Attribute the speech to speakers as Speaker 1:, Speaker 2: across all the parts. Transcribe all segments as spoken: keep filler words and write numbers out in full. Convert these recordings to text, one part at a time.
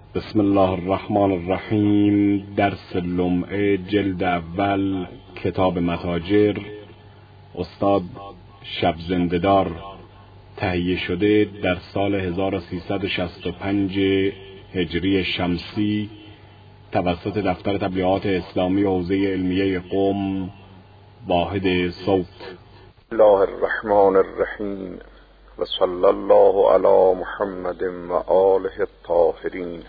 Speaker 1: بسم الله الرحمن الرحیم. درس لمعه جلد اول کتاب متاجر، استاد شب زنده‌دار، تهیه شده در سال هزار و سیصد و شصت و پنج هجری شمسی توسط دفتر تبلیغات اسلامی حوزه علمیه قم، واحد صوت.
Speaker 2: بسم الله الرحمن الرحیم و صلی الله علی محمد و آله الطاهرین.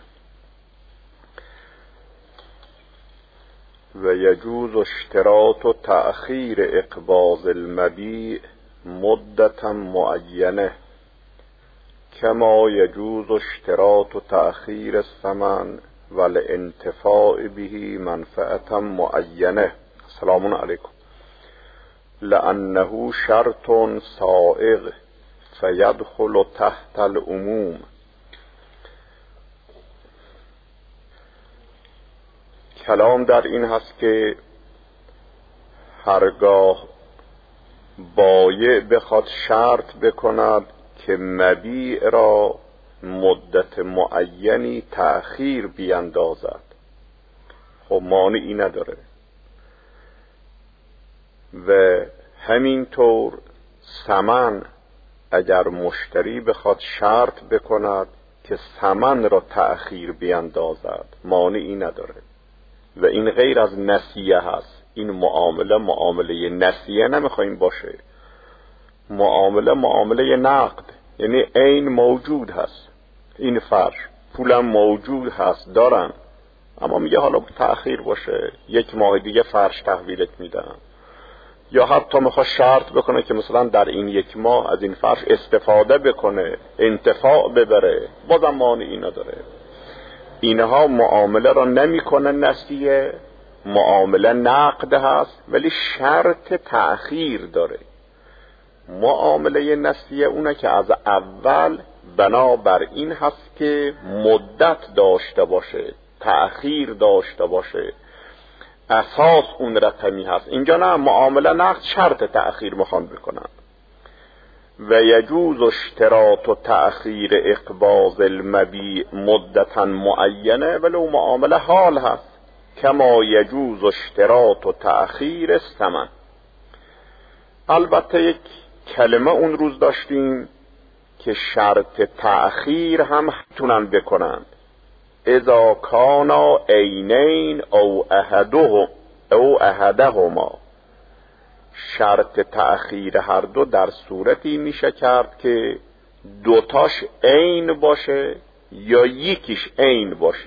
Speaker 2: و یجوز اشتراط و تأخیر اقباض المبیع مدتا معینه کما یجوز اشتراط و تأخیر الثمن و الانتفاع به منفعتا معینه. السلام علیکم. لأنه شرط سائغ فیدخل تحت العموم. کلام در این هست که هرگاه بایع بخواد شرط بکند که مبیع را مدت معینی تأخیر بیندازد، خب مانعی نداره. و همینطور ثمن، اگر مشتری بخواد شرط بکند که ثمن را تأخیر بیندازد، مانعی نداره. و این غیر از نسیه هست. این معامله معامله نسیه نمیخوایم باشه. معامله معامله نقد، یعنی عین موجود هست، این فرش پولم موجود هست دارن، اما میگه حالا تأخیر باشه، یک ماه دیگه فرش تحویلت میدم. یا حتی میخواد شرط بکنه که مثلا در این یک ماه از این فرش استفاده بکنه، انتفاع ببره، بازم مانعی نداره. اینها معامله را نمیکنه نسیه، معامله نقد هست ولی شرط تأخیر داره. معامله نسیه اونه که از اول بنابر این هست که مدت داشته باشه، تأخیر داشته باشه، اساس اون رقمی هست. اینجا نه، معامله نقد شرط تأخیر میخوان بکنن. و یجوز اشتراط و تأخیر اقباض المبیع مدتا معینه ولو معامله حال هست کما یجوز اشتراط و تأخیر الثمن. البته یک کلمه اون روز داشتیم که شرط تأخیر هم میتونن بکنن اذا کانا عینین او احدهم او احدهما. شرط تأخیر هر دو در صورتی میشه کرد که دوتاش عین باشه یا یکیش عین باشه.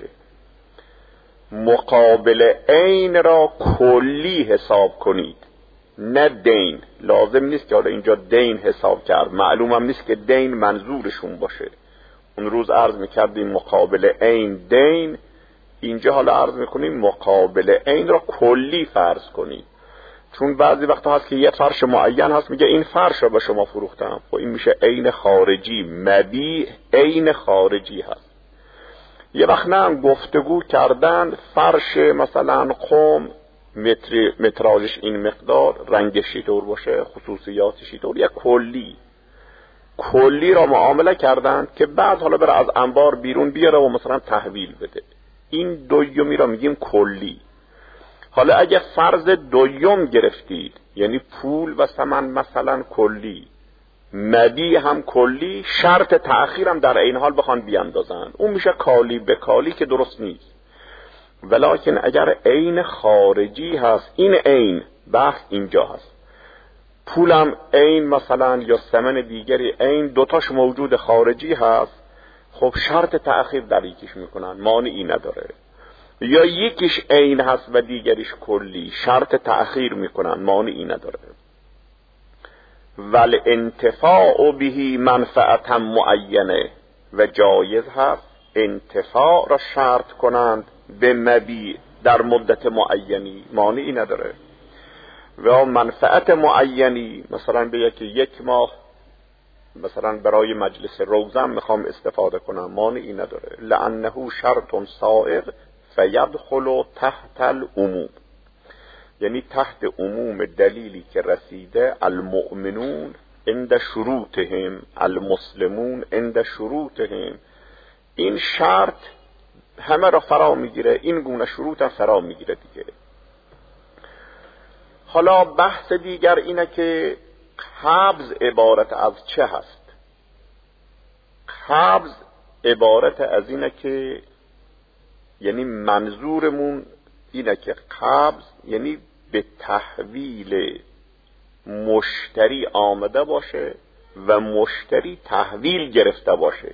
Speaker 2: مقابل عین را کلی حساب کنید، نه دین. لازم نیست که حالا اینجا دین حساب کرد، معلوم هم نیست که دین منظورشون باشه. اون روز عرض میکردیم مقابل عین دین، اینجا حالا عرض میکنیم مقابل عین را کلی فرض کنید. چون بعضی وقتا هست که یه فرش معین هست، میگه این فرش را به شما فروختم، خب این میشه عین خارجی، مبیع عین خارجی هست. یه وقت نه گفتگو کردن فرش مثلا قم متر متراژش این مقدار، رنگش اینطور باشه، خصوصیاتش اینطور، یا کلی کلی را معامله کردن که بعد حالا بره از انبار بیرون بیاره و مثلا تحویل بده. این دویمی را میگیم کلی. حالا اگه فرض دویم گرفتید، یعنی پول و ثمن مثلا کلی، مبیع هم کلی، شرط تأخیر هم در این حال بخوان بیاندازن، اون میشه کالی به کالی که درست نیست. ولیکن اگر عین خارجی هست، این عین بحث اینجا هست، پولم عین مثلا یا ثمن دیگری عین، دوتاش موجود خارجی هست، خب شرط تأخیر در یکیش میکنن، مانعی نداره. یا یکیش عین هست و دیگریش کلی، شرط تأخیر میکنن، مانعی نداره. ول انتفاع به منفعتا معینه، و جایز هست انتفاع را شرط کنند به مبیع در مدت معینی، مانعی نداره. و منفعت معینی مثلا به یکی یک ماه مثلا برای مجلس روزم میخوام استفاده کنم، مانعی نداره. لأنه شرط سائغ فیدخل تحت العموم، یعنی تحت عموم دلیلی که رسیده المؤمنون عند شروطهم المسلمون عند شروطهم. این شرط همه را فرا میگیره، این گونه شروط هم فرا میگیره دیگه. حالا بحث دیگر اینه که قبض عبارت از چه هست؟ قبض عبارت از اینه که یعنی منظورمون اینه که قبض یعنی به تحویل مشتری آمده باشه و مشتری تحویل گرفته باشه.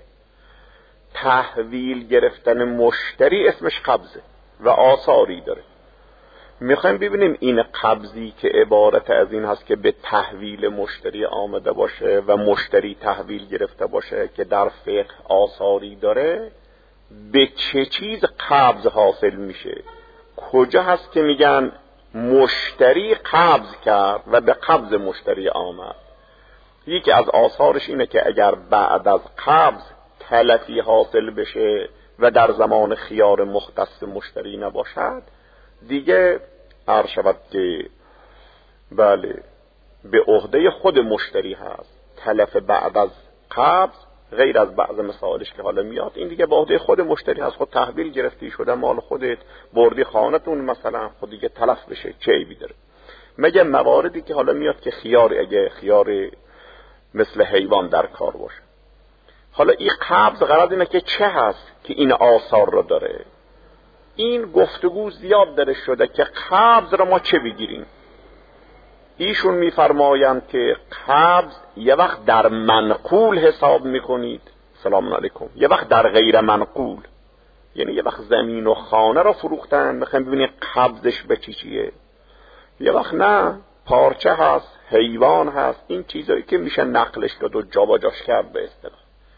Speaker 2: تحویل گرفتن مشتری اسمش قبضه و آثاری داره. میخوایم ببینیم این قبضی که عبارت از این هست که به تحویل مشتری آمده باشه و مشتری تحویل گرفته باشه که در فقه آثاری داره، به چه چیز قبض حاصل میشه؟ کجا هست که میگن مشتری قبض کرد و به قبض مشتری آمد؟ یکی از آثارش اینه که اگر بعد از قبض تلفی حاصل بشه و در زمان خیار مختص مشتری نباشد، دیگه عرض شود که بله به عهده خود مشتری هست. تلف بعد از قبض غیر از بعض مسائلش که حالا میاد، این دیگه به عهده خود مشتری هست. خود تحویل گرفتی شده مال خودت، بردی خانتون مثلا، خود دیگه تلف بشه چه عیبی داره؟ مگه مواردی که حالا میاد که خیار، اگه خیار مثل حیوان در کار باشه. حالا این قبض غرض اینه که چه هست که این آثار رو داره. این گفتگو زیاد درش شده که قبض رو ما چه بگیریم. ایشون میفرمایند که قبض یه وقت در منقول حساب میکنید، سلام علیکم، یه وقت در غیر منقول، یعنی یه وقت زمین و خانه رو فروختن، میخوایم ببینید قبضش به چی چیه. یه وقت نه، پارچه هست، حیوان هست، این چیزایی که میشه نقلش داد و جا با جاش کرد به اصطلاح.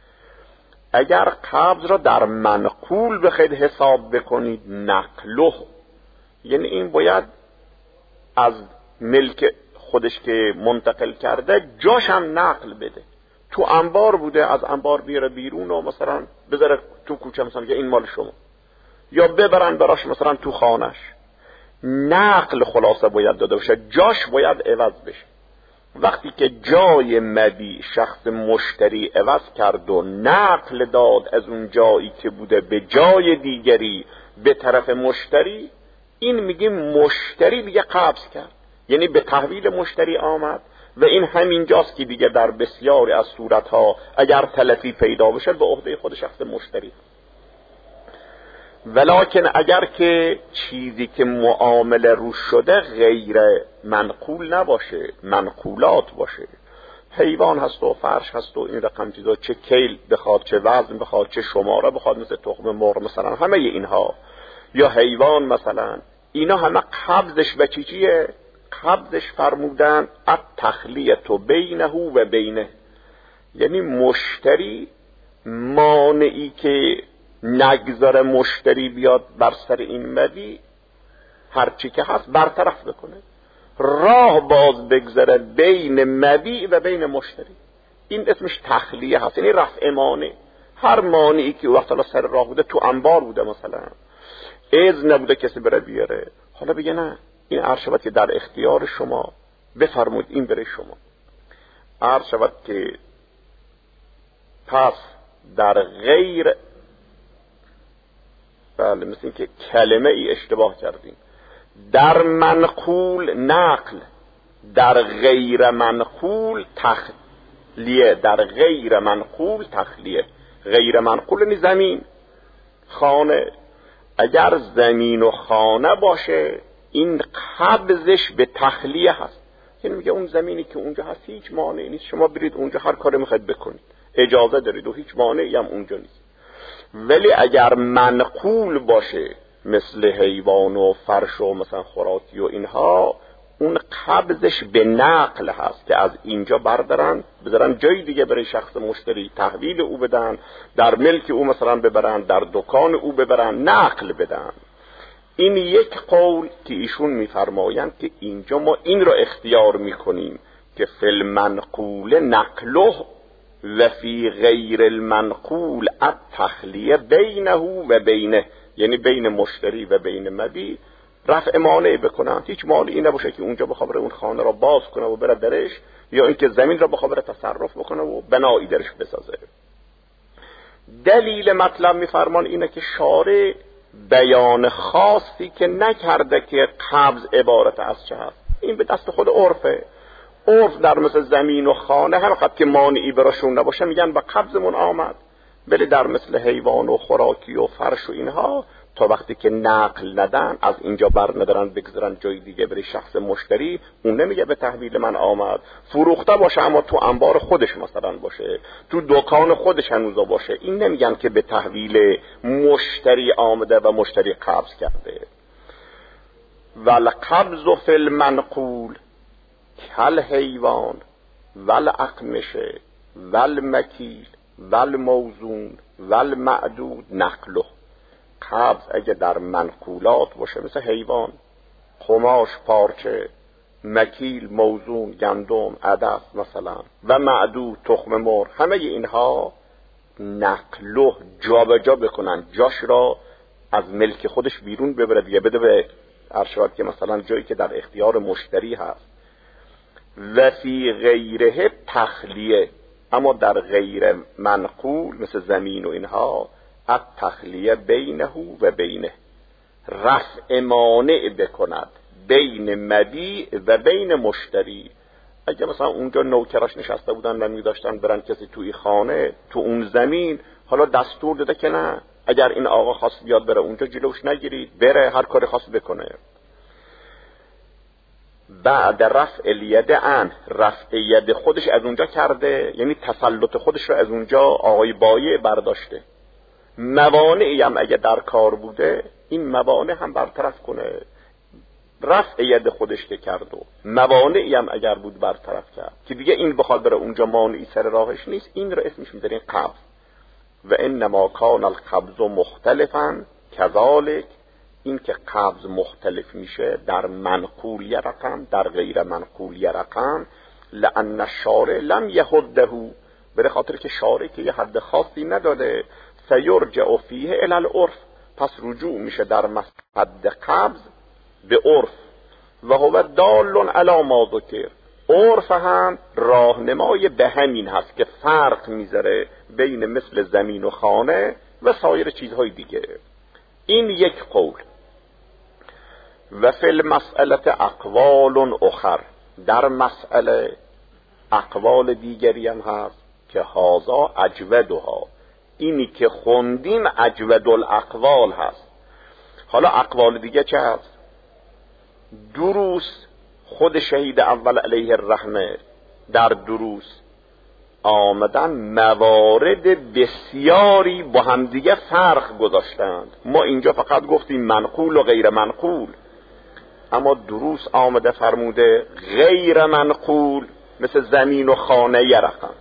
Speaker 2: اگر قبض را در منقول بخواید حساب بکنید، نقله، یعنی این باید از ملک خودش که منتقل کرده جاش هم نقل بده. تو انبار بوده، از انبار بیاره بیرون و مثلا بذاره تو کوچه، مثلا که این مال شما، یا ببرن براش مثلا تو خانش. نقل خلاصه باید داده بشه، جاش باید عوض بشه. وقتی که جای مبیع شخص مشتری عوض کرد و نقل داد از اون جایی که بوده به جای دیگری به طرف مشتری، این میگیم مشتری دیگه قبض کرد، یعنی به تحویل مشتری آمد. و این همین جاست که دیگه در بسیاری از صورتها اگر تلفی پیدا بشه به عهده خود شخص مشتری. ولکن اگر که چیزی که معامله روش شده غیر منقول نباشه، منقولات باشه، حیوان هست و فرش هست و این رقم چیزا، چه کیل بخواد، چه وزن بخواد، چه شماره بخواد، مثل تخم مرغ مثلا، همه اینها، یا حیوان مثلا، اینا همه قبضش به چی چیه؟ قبضش فرمودن التخلیة بینه و بینه، یعنی مشتری مانعی که نگذاره مشتری بیاد بر سر این مبیع، هرچی که هست برطرف بکنه، راه باز بگذاره بین مبیع و بین مشتری. این اسمش تخلیه هست، یعنی رفع مانع. هر مانعی که وقت الله سر راه بوده، تو انبار بوده مثلا، اذن نبوده کسی بره بیاره، حالا بگه نه، این عرض شود که در اختیار شما، بفرمود این بره شما. عرض شود که پس در غیر، بله مثل این که کلمه ای اشتباه کردیم، در منقول نقل، در غیر منقول تخلیه، در غیر منقول تخلیه. غیر منقول یعنی زمین، خانه. اگر زمین و خانه باشه، این قبضش به تخلیه هست، یعنی میگه اون زمینی که اونجا هست هیچ مانعی نیست، شما برید اونجا هر کاری میخواید بکنید، اجازه دارید و هیچ مانعی هم اونجا نیست. ولی اگر منقول باشه مثل حیوان و فرش و مثلا خوراکی و اینها، اون قبضش به نقل هست که از اینجا بردارن بذارن جای دیگه برای شخص مشتری تحویل او بدن، در ملک او مثلا ببرن، در دکان او ببرن، نقل بدن. این یک قول که ایشون میفرمایند که اینجا ما این را اختیار میکنیم که فی المنقول نقله و فی غیر المنقول التخلیه بینه و بینه، یعنی بین مشتری و بین مبیع رفع مانع بکنن. هیچ مانعی نباشه که اونجا بخواد اون خانه را باز کنه و بره درش، یا اینکه زمین را بخواد تصرف بکنه و بنایی درش بسازه. دلیل مطلب میفرمان اینه که شارع بیان خاصی که نکرده که قبض عبارت از چه هست، این به دست خود عرفه. عرف در مثل زمین و خانه هر وقت که مانعی براشون نباشه میگن به قبضمون آمد، ولی در مثل حیوان و خوراکی و فرش و اینها تا وقتی که نقل ندن، از اینجا بر ندارن بگذارن جای دیگه بری شخص مشتری، اون نمیگه به تحویل من آمد. فروخته باشه اما تو انبار خودش مثلا باشه، تو دکان خودش هنوزا باشه، این نمیگن که به تحویل مشتری آمده و مشتری قبض کرده. والقبض فی المنقول کل حیوان والاقمشه والمکیل والموزون والمعدود نقله. قبض اگه در منقولات باشه مثل حیوان، قماش، پارچه، مکیل، موزون، گندم، عدس مثلا، و معدود، تخم مرغ، همه اینها نقله جابجا بکنن، جاش را از ملک خودش بیرون ببره دیگه، بده به ارشاد که مثلا جایی که در اختیار مشتری هست. و فی غیره تخلیه، اما در غیر منقول مثل زمین و اینها ات تخلیه بینه و بینه، رفع مانع بکند بین مبیع و بین مشتری. اگه مثلا اونجا نوکراش نشسته بودن و می‌داشتن برن کسی توی خانه تو اون زمین، حالا دستور داده که نه، اگر این آقا خواست بیاد بره اونجا جلوش نگیرید، بره هر کاری خواست بکنه. بعد رفع الید عن، رفع ید خودش از اونجا کرده، یعنی تسلط خودش رو از اونجا آقای بایع برداشته. موانعی هم اگه در کار بوده این موانع هم برطرف کنه. رفع ید خودش که کرد و موانعی هم اگر بود برطرف کرد که دیگه این بخواد بره اونجا مانعی سر راهش نیست، این رو اسمش میذارین قبض. و انما کان القبض مختلفا کذالک، این که قبض مختلف میشه در منقول یه رقم، در غیر منقول یه رقم، لأن الشارع لم یحده، به خاطر که شارع که یه حد خاصی نداده، فیرجع فیه الی العرف، پس رجوع میشه در حد قبض به عرف. و هو دال علی ما ذکر، عرف هم راهنمای به همین هست که فرق میذاره بین مثل زمین و خانه و سایر چیزهای دیگه. این یک قول. و فی المسئله اقوال اخر، در مسئله اقوال دیگری هم هست که هازا اجودها، اینی که خوندیم اجود الاقوال هست. حالا اقوال دیگه چه هست؟ دروس، خود شهید اول علیه الرحمه در دروس آمدن موارد بسیاری با هم دیگه فرق گذاشتند. ما اینجا فقط گفتیم منقول و غیر منقول، اما دروس آمده فرموده غیر منقول مثل زمین و خانه یه رقم،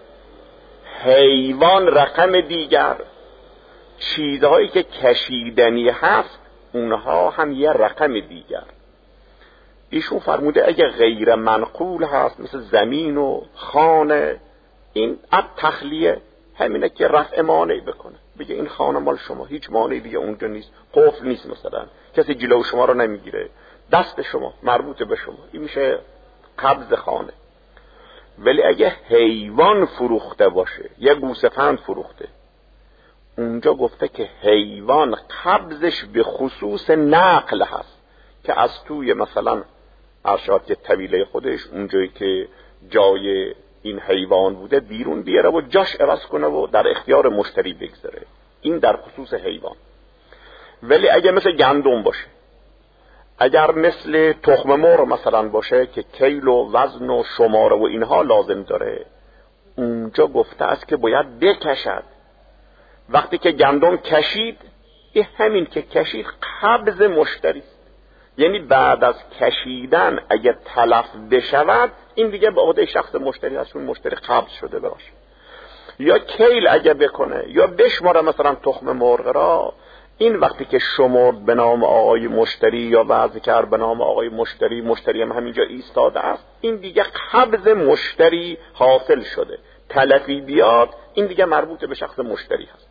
Speaker 2: حیوان رقم دیگر، چیزهایی که کشیدنی هست اونها هم یه رقم دیگر. ایشون فرموده اگه غیر منقول هست مثل زمین و خانه، این ات تخلیه همینه که رفع مانعی بکنه، بگه این خانه مال شما، هیچ مانعی دیگه اونجا نیست، قفل نیست، مثلا کسی جلو شما رو نمیگیره، دست شما مربوط به شما، این میشه قبض خانه. ولی اگه حیوان فروخته باشه، یه گوسفند فروخته، اونجا گفته که حیوان قبضش به خصوص نقل هست، که از توی مثلا ارشاد که طویله خودش اونجایی که جای این حیوان بوده بیرون بیاره و جاش عوض کنه و در اختیار مشتری بگذاره، این در خصوص حیوان. ولی اگه مثل گندم باشه، اگر مثل تخم مرغ مثلا باشه که کیل و وزن و شماره و اینها لازم داره، اونجا گفته است که باید بکشد. وقتی که گندم کشید، این همین که کشید قبض مشتری است، یعنی بعد از کشیدن اگه تلف بشود این دیگه به عهده شخص مشتری هست، اون مشتری قبض شده باشه. یا کیل اگه بکنه یا بشماره مثلا تخم مرغ را، این وقتی که شمرد به نام آقای مشتری یا وضع کرد به نام آقای مشتری، مشتری هم همینجا ایستاده است، این دیگه قبض مشتری حاصل شده. تلفی بیاد این دیگه مربوط به شخص مشتری هست.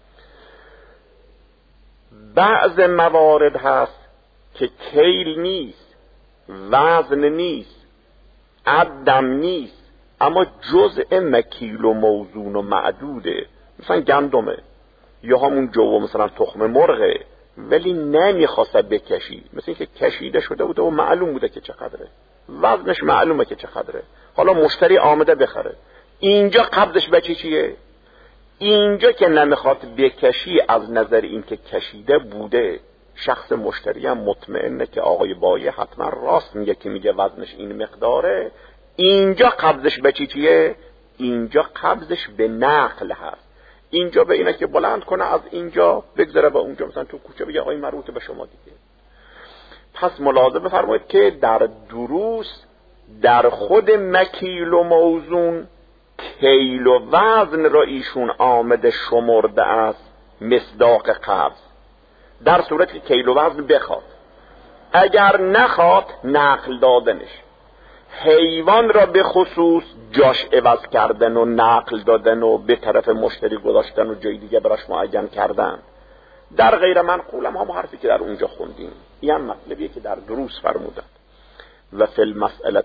Speaker 2: بعض موارد هست که کیل نیست، وزن نیست، عدم نیست، اما جزء مکیل و موزون و معدوده، مثلا گندمه یا همون جو مثلا تخم مرغه، ولی نمیخواست بکشی، مثل اینکه کشیده شده بوده و معلوم بوده که چقدره، وزنش معلومه که چقدره، حالا مشتری آمده بخره. اینجا قبضش به چی چیه؟ اینجا که نمیخواد بکشی از نظر اینکه کشیده بوده، شخص مشتری هم مطمئنه که آقای بایه حتما راست میگه که میگه وزنش این مقداره. اینجا قبضش به چی چیه؟ اینجا قبضش به نقل هست. اینجا به اینه که بلند کنه از اینجا بگذره به اونجا، مثلا تو کوچه بگه آقای مربوط به شما دیگه. پس ملاحظه بفرمایید که در دروس در خود مکیل و موزون کیل و وزن را ایشون آمده شمرده است مصداق قبض، در صورت که کیل و وزن بخواد. اگر نخواد نقل دادنش. حیوان را به خصوص جاش عوض کردن و نقل دادن و به طرف مشتری گذاشتن و جای دیگه براش معین کردن. در غیر منقولم هم حرفی که در اونجا خوندیم این هم مطلبیه که در دروس فرمودن. و فی المسئله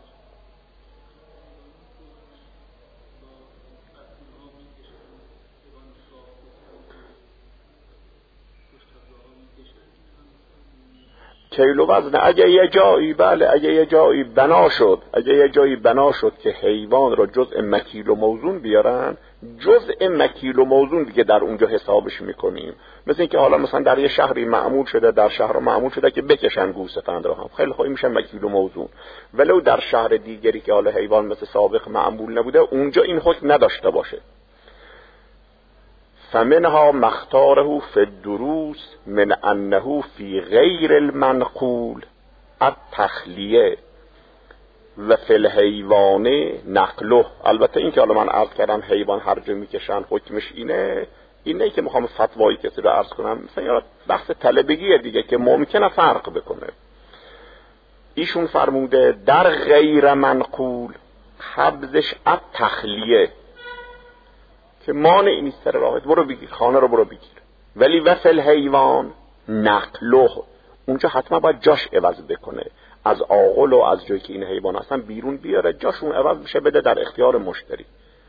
Speaker 2: کیل و وزن اگه یه جایی بله اگه یه جایی بنا شد اگه یه جایی بنا شد که حیوان را جزء مکیل و موزون بیارن، جزء مکیل و موزون دیگه در اونجا حسابش میکنیم. مثل اینکه حالا مثلا در یه شهری معمول شده، در شهر معمول شده که بکشن گوسفند رو هم، خیلی خوب میشه مکیل و موزون. ولو در شهر دیگری که حالا حیوان مثل سابق معمول نبوده، اونجا این حکم نداشته باشه. فمنها مختاره فی الدروس من انه فی غیر المنقول التخلیه و فی الحیوان نقله. البته این که حالا من عرض کردم حیوان هر جا میکشن حکمش اینه، اینه که میخوام فتوایی کسی رو عرض کنم، مثلا بحث طلبگیه دیگه که ممکنه فرق بکنه. ایشون فرموده در غیر منقول قبضش التخلیه، که مانعی نیست سر راحت برو بگیر، خانه رو برو بگیر. ولی وفل حیوان نقله، اونجا حتما باید جاش عوض بکنه، از آغل و از جایی که این حیوان هستن بیرون بیاره، جاشون عوض بشه بده در اختیار مشتری.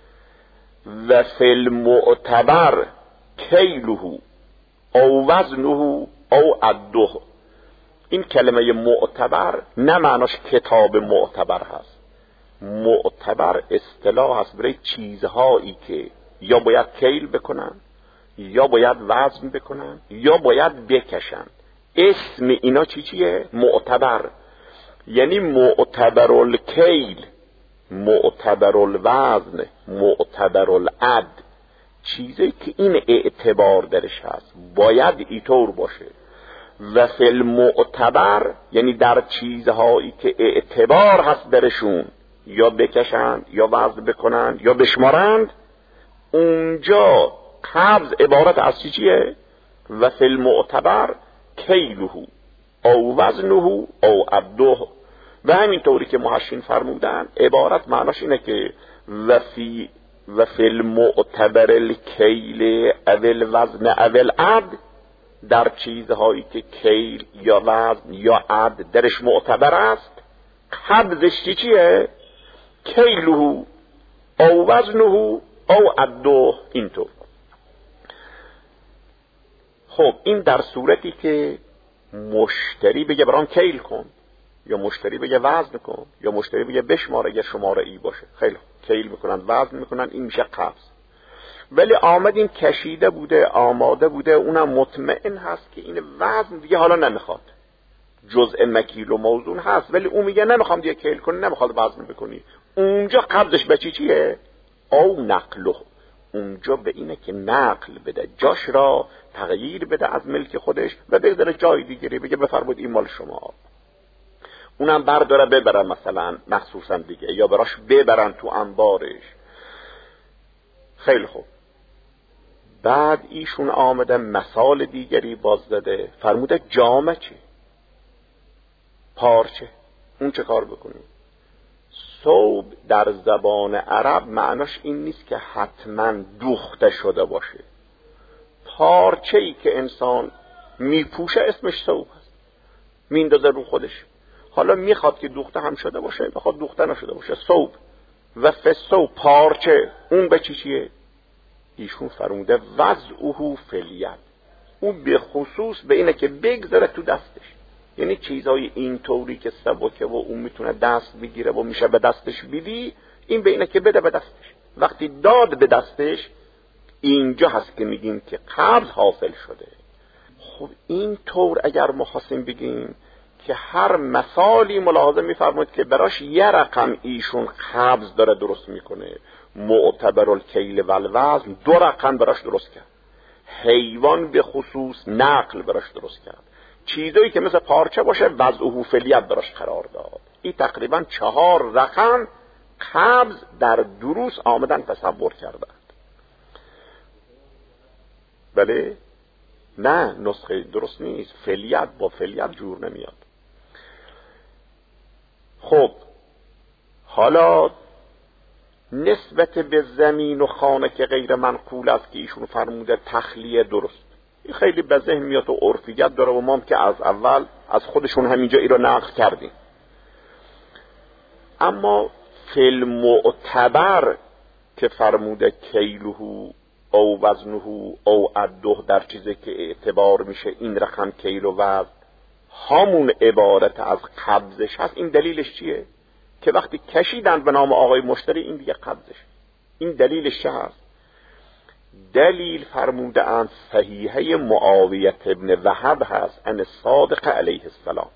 Speaker 2: و فی المعتبر کیله او وزنه او عده. این کلمه معتبر نه معناش کتاب معتبر هست، معتبر اصطلاح هست برای چیزهایی که یا باید کیل بکنن یا باید وزن بکنن یا باید بکشن. اسم اینا چی چیه؟ معتبر. یعنی معتبر الکیل، معتبر الوزن، معتبر العد، چیزی که این اعتبار درش هست باید اینطور باشه. و فی المعتبر یعنی در چیزهایی که اعتبار هست درشون، یا بکشند یا وزن بکنند یا بشمارند، اونجا قبض عبارت از چی چیه؟ و فی المعتبر کیله او وزنه او عده. و همین طوری که محشین فرمودن عبارت معناش اینه که و فی و فی المعتبر الکیل او الوزن او العد، در چیزهایی که کیل یا وزن یا عد درش معتبر است، قبضش چی چیه؟ کیله او وزنه او عده. اینطور. خب این در صورتی که مشتری بگه برام کیل کن، یا مشتری بگه وزن کن، یا مشتری بگه بشمار اگر شماره ای باشه. خیلی کیل میکنن وزن میکنن، این میشه قبض. ولی آمد این کشیده بوده آماده بوده، اونم مطمئن هست که این وزن دیگه حالا نمیخواد، جزء مکیل و موزون هست، ولی اون میگه نمیخوام دیگه کیل کنی، نمیخواد وزن بکنی. اونجا قبضش به چی چیه؟ او نقله. اونجا به اینه که نقل بده، جاش را تغییر بده از ملک خودش و بگذاره جای دیگری، بگه بفرمایید این مال شما، اونم برداره ببرن مثلا مخصوصا دیگه، یا براش ببرن تو انبارش. خیلی خوب. بعد ایشون آمده مثال دیگری باز داده، فرموده جامه چی؟ پارچه. اون چه کار بکنیم؟ ثوب در زبان عرب معناش این نیست که حتما دوخته شده باشه. پارچه‌ای که انسان میپوشه اسمش ثوب هست، میندازه رو خودش. حالا میخواد که دوخته هم شده باشه، میخواد دوخته نشده باشه، ثوب. و فثوب پارچه، اون به چی چیه؟ ایشون فرموده وضعه فی الید، اون به خصوص به اینه که بگذاره تو دستش، یعنی چیزای اینطوری که سبکه و اون میتونه دست بگیره و میشه به دستش بدی، این به اینه که بده به دستش. وقتی داد به دستش اینجا هست که میگیم که قبض حاصل شده. خب این طور اگر ما خواستیم بگیم که هر مثالی ملاحظه میفرمایید که براش یه رقم ایشون قبض داره درست میکنه، معتبر الکیل و الوزن دو رقم براش درست کرد، حیوان به خصوص نقل براش درست کرد، چیزایی که مثل پارچه باشه وضعه فی الید براش قرار داد. این تقریبا چهار رقم قبض در دروس آمدن تصور کردند. بله نه، نسخه درست نیست، فی الید با فی الید جور نمیاد. خب حالا نسبت به زمین و خانه که غیر منقول است که ایشون فرموده تخلیه درست، این خیلی به ذهن میاد و عرفیت داره و ما هم که از اول از خودشون همینجا این رو نقل کردیم. اما فی المعتبر که فرموده کیله او وزنه او عده در چیزی که اعتبار میشه این رقم کیل و وزن همون عبارت از قبضش هست. این دلیلش چیه؟ که وقتی کشیدن به نام آقای مشتری این دیگه قبضش. این دلیلش چه هست؟ دلیل فرموده اند صحیحه معاویه ابن وهب هست ان صادق علیه السلام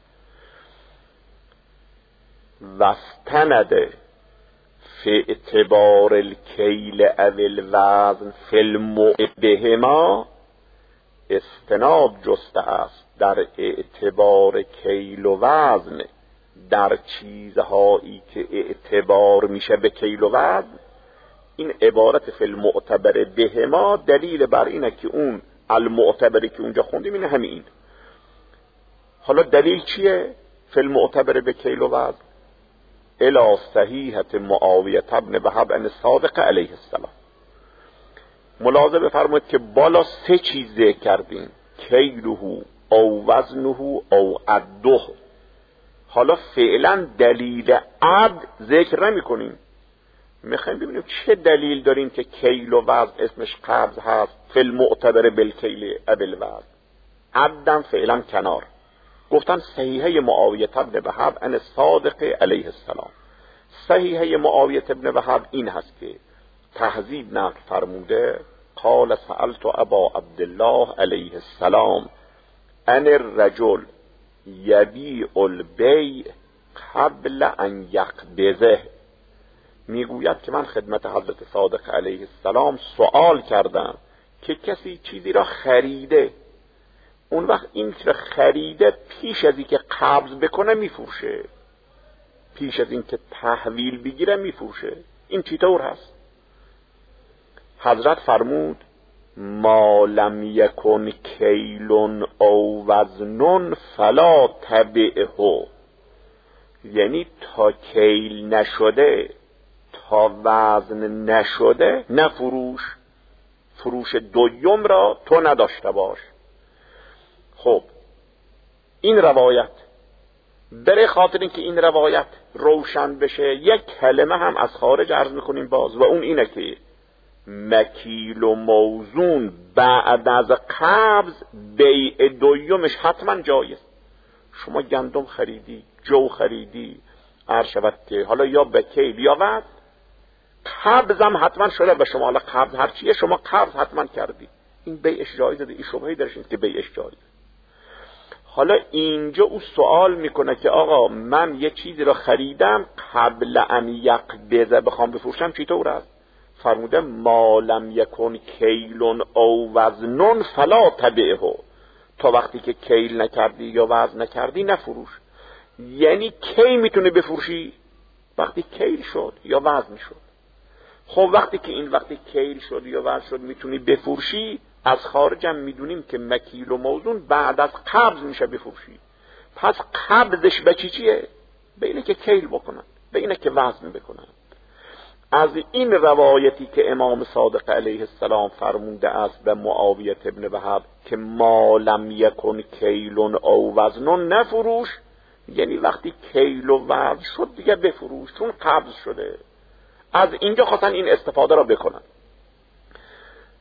Speaker 2: واستند فی اعتبار الکیل او الوزن فی المعبهما، استناد جسته است در اعتبار کیل و وزن در چیزهایی که اعتبار میشه به کیل و وزن. این عبارت فی المعتبر بهما دلیل بر اینه که اون المعتبری که اونجا خوندیم اینه همین. حالا دلیل چیه؟ فی المعتبر به کیل و وزن الی صحیحت معاویه ابن وهب ان صادق علیه السلام. ملاحظه بفرمایید که بالا سه چیز ذکر کردیم، کیله او وزنه او عده. حالا فعلا دلیل عد ذکر نمی کنیم، میخوایم ببینیم چه دلیل داریم که کیل و وزن اسمش قبض هست فی المعتبر بالکیل او الوزن، عدم فعلا کنار. گفتن صحیحه معاویه ابن وهب ان صادق علیه السلام. صحیحه معاویه ابن وهب این هست که تهذیب نقل فرموده قال سألت ابا عبدالله علیه السلام ان الرجل یبیع البیع قبل ان یقبضه. میگوید که من خدمت حضرت صادق علیه السلام سوال کردم که کسی چیزی را خریده، اون وقت این که خریده پیش از این که قبض بکنه میفروشه، پیش از این که تحویل بگیره میفروشه، این چطور هست؟ حضرت فرمود ما لم یکن کیلون او وزنون فلا تبعه، یعنی تا کیل نشده تا وزن نشده نفروش، فروش دویم را تو نداشته باش. خب این روایت برای خاطر اینکه این روایت روشن بشه یک کلمه هم از خارج عرض میکنیم باز، و اون اینه که مکیل و موزون بعد از قبض بیع دویمش حتما جایز. شما گندم خریدی، جو خریدی، عرض شود که حالا یا به کیل یا وزن، قبض هم حتما شده به شما، حالا قبض هر چیه شما قبض حتما کردی، این بیعش جایزه. این شبهه‌ای درش نیست که بیعش جایزه. حالا اینجا او سوال میکنه که آقا من یه چیزی را خریدم قبل ان یقبضه بخوام بفروشم چطور است؟ فرموده ما لم یکن کیلون او وزنون فلا تبعه، تا وقتی که کیل نکردی یا وزن نکردی نفروش. یعنی کی میتونه بفروشی؟ وقتی کیل شد یا وزن شد. خب وقتی که این وقتی کیل شد یا وزن شد میتونی بفروشی، از خارجم میدونیم که مکیل و موزون بعد از قبض میشه بفروشی. پس قبضش به چی چیه؟ به اینه که کیل بکنن، به اینه که وزن بکنن. از این روایتی که امام صادق علیه السلام فرموده است به معاویه ابن وهب که ما لم یکن کیلون او وزنون نفروش، یعنی وقتی کیل و وزن شد دیگه بفروش، چون قبض شده. از اینجا خواستن این استفاده را بکنن.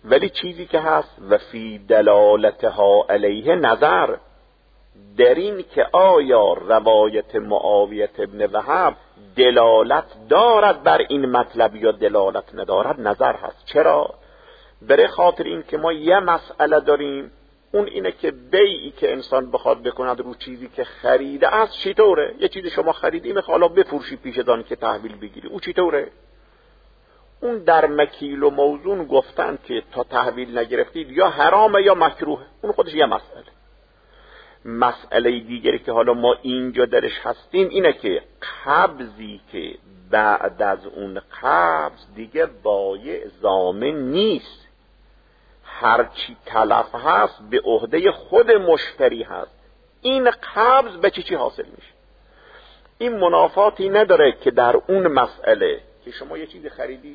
Speaker 2: ولی چیزی که هست و فی دلالتها علیه نظر، در این که آیا روایت معاویه ابن وهب دلالت دارد بر این مطلب یا دلالت ندارد نظر هست. چرا؟ برای خاطر این که ما یه مسئله داریم، اون اینه که بیعی که انسان بخواد بکند رو چیزی که خریده است چطوره؟ یه چیزی شما خریدی میخواد حالا بفروشی پیش دان که تحویل بگیری، او چطوره؟ اون در مکیل و موزون گفتن که تا تحویل نگرفتید یا حرامه یا مکروه، اون خودش یه مسئله. مسئله دیگری که حالا ما اینجا درش هستیم اینه که قبضی که بعد از اون قبض دیگه بایع ضامن نیست، هرچی تلف هست به عهده خود مشتری هست. این قبض به چی چی حاصل میشه؟ این منافاتی نداره که در اون مسئله که شما یه چیزی خریدی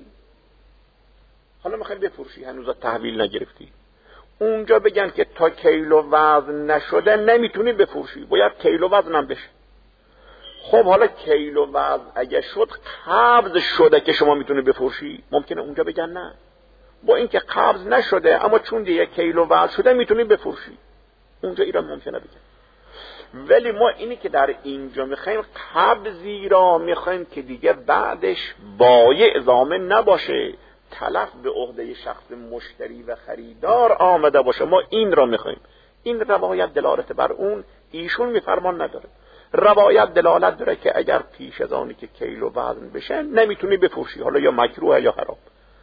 Speaker 2: حالا میخوای بفروشی، هنوز تحویل نگرفتی، اونجا بگن که تا کیل و وزن نشده نمیتونی بفروشی، باید کیل و وزن هم بشه. خب حالا کیل و وزن اگه شد قبض شده که شما میتونی بفروشی، ممکنه اونجا بگن نه، با اینکه قبض نشده اما چون دیگه کیل و وزن شده میتونی بفروشی، اونجا ایران ممکنه بگن. ولی ما اینی که در اینجا میخوایم قبضی را میخوایم که دیگه بعدش بایع ضامن نباشه، تلف به عهده شخص مشتری و خریدار آمده باشه، ما این را میخوایم. این روایت دلالت بر اون ایشون میفرمان نداره. روایت دلالت داره که اگر پیش از آنی که کیل و وزن بشه نمیتونی بفروشی، حالا یا مکروه یا حرام.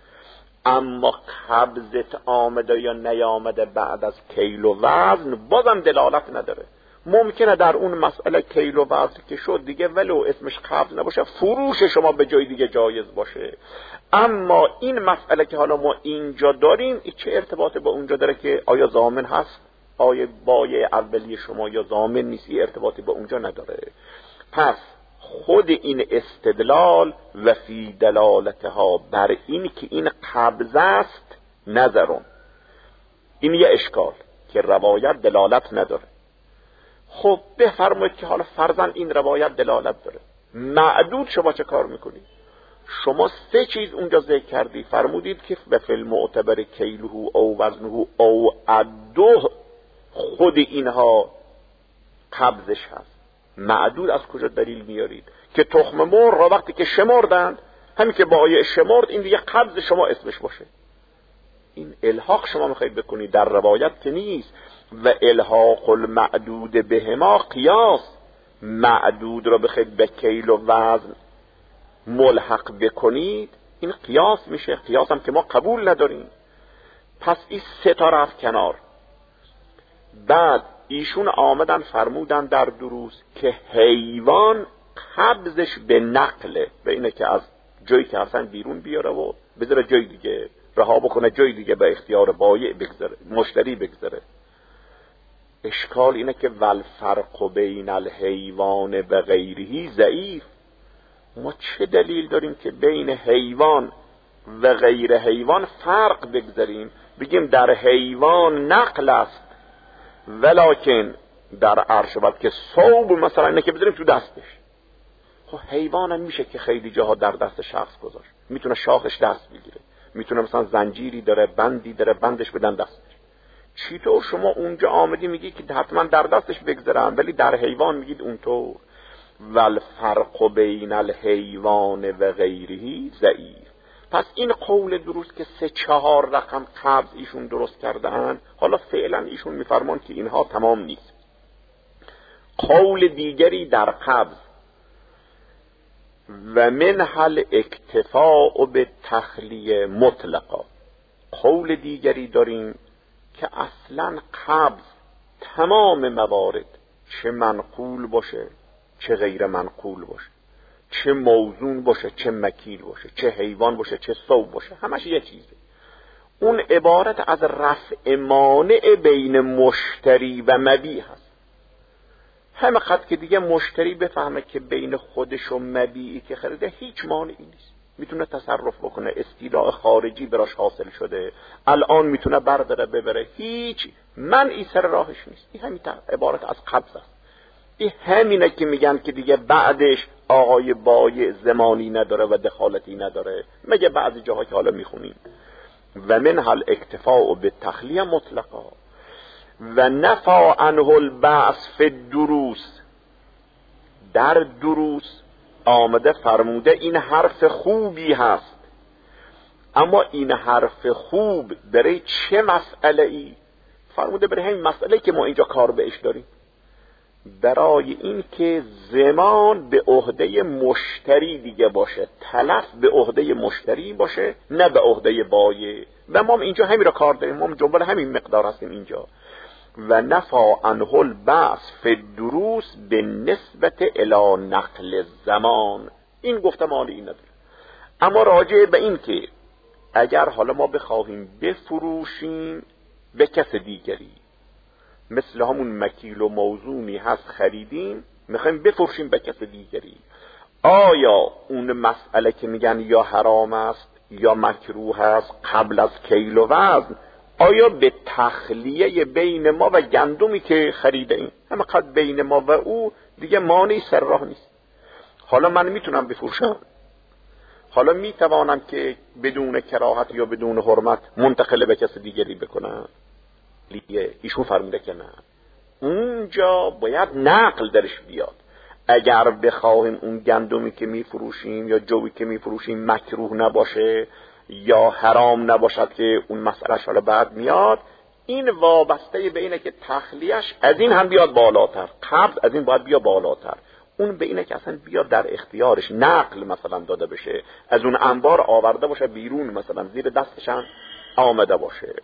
Speaker 2: اما قبضت آمده یا نیامده بعد از کیل و وزن بازم دلالت نداره. ممکنه در اون مسئله کیل و وزن که شد دیگه ولو اسمش قبض نباشه، فروش شما به جای دیگه جایز باشه. اما این مسئله که حالا ما اینجا داریم این چه ارتباطی با اونجا داره که آیا ضامن هست، آیا بایع اولی شما یا ضامن نیست، این ارتباطی با اونجا نداره. پس خود این استدلال و فی دلالتها بر این که این قبض است نظرون، این یه اشکال که روایت دلالت نداره. خب بفرمایید که حالا فرضاً این روایت دلالت داره، معدود شما چه کار میکنید؟ شما سه چیز اونجا ذکر کردی، فرمودید که به فی المعتبر کیله او وزنه او عده، خود اینها قبضش هست. معدود از کجا دلیل میارید؟ که تخم مرغ را وقتی که شمردند، همین که بایع شمرد این دیگه قبض شما اسمش باشه. این الحاق شما میخواید بکنید، در روایت که نیست. و الحاق المعدود بهما قیاس، معدود را بخواید به کیل و وزن ملحق بکنید این قیاس میشه، قیاس هم که ما قبول نداریم. پس این سه تا رفت کنار. بعد ایشون آمدن فرمودن در دروس که حیوان قبضش به نقله، به اینه که از جایی که اصلا بیرون بیاره و بذاره جای دیگه، رها بکنه جای دیگه، به اختیار بایع بگذاره، مشتری بگذاره. اشکال اینه که والفرق بین الحیوان و غیره ضعیف. ما چه دلیل داریم که بین حیوان و غیر حیوان فرق بگذاریم، بگیم در حیوان نقل است ولکن در عرش بعد که صوب مثلا اینه که بذاریم تو دستش. خب حیوان هم میشه که خیلی جاها در دست شخص گذاشت، میتونه شاخش دست بگیره، میتونه مثلا زنجیری داره، بندی داره، بندش بدن دستش. چطور شما اونجا آمدی میگی که حتما در دستش بگذارن ولی در حیوان میگید اونطور؟ والفرق بین الحیوان و غیره ضعیف. پس این قول درست که سه چهار رقم قبض ایشون درست کردن، حالا فعلا ایشون میفرمان که اینها تمام نیست. قول دیگری در قبض و منحل اکتفاء به تخلیه مطلقا، قول دیگری داریم که اصلا قبض تمام موارد، چه منقول باشه چه غیر منقول باشه، چه موزون باشه چه مکیل باشه، چه حیوان باشه چه صوب باشه، همش یه چیزه. اون عبارت از رفع مانع بین مشتری و مبیع هست. همه قد که دیگه مشتری بفهمه که بین خودش و مبیعی که خریده هیچ مانعی نیست، میتونه تصرف بکنه، استیلاء خارجی براش حاصل شده، الان میتونه برداره ببره، هیچ منعی سر راهش نیست. این همین عبارت از قبض است. این همینه که میگن که دیگه بعدش آقای بایع زمانی نداره و دخالتی نداره، مگه بعضی جاها که حالا میخونیم. و منها الاکتفاء بالتخلیه مطلقا و نفا عنه البعث فی الدروس. در دروس آمده فرموده این حرف خوبی هست، اما این حرف خوب برای چه مسئله ای؟ فرموده برای همین مسئله که ما اینجا کار بهش داریم، برای این که زمان به عهده مشتری دیگه باشه، تلف به عهده مشتری باشه نه به عهده بایع. و ما اینجا همین را کار داریم، ما جنبال همین مقدار هستیم اینجا. و نفا عنه البعث فی الدروس به نسبت الی نقل زمان. این گفتم حالی این نداره، اما راجع به این که اگر حالا ما بخواهیم بفروشیم به کس دیگری، مثل همون مکیل و موزونی هست خریدیم میخوایم بفروشیم به کس دیگری، آیا اون مسئله که میگن یا حرام است یا مکروه است قبل از کیل و وزن، آیا به تخلیه بین ما و گندمی که خریده ایم همه بین ما و او دیگه مانعی سر راه نیست؟ حالا من میتونم بفروشم، حالا میتوانم که بدون کراهت یا بدون حرمت منتقل به کس دیگری بکنم؟ لیه ایشون فرموده که نه، اونجا باید نقل درش بیاد. اگر بخواهیم اون گندمی که میفروشیم یا جوی که میفروشیم مکروه نباشه یا حرام نباشد که اون مسئله حالا بعد میاد، این وابسته به اینه که تخلیهش از این هم بیاد بالاتر، قبض از این باید بیاد بالاتر. اون به اینه که اصلا بیاد در اختیارش نقل مثلا داده بشه، از اون انبار آورده باشه بیرون، مثلا زیر دستش هم آمده باشه.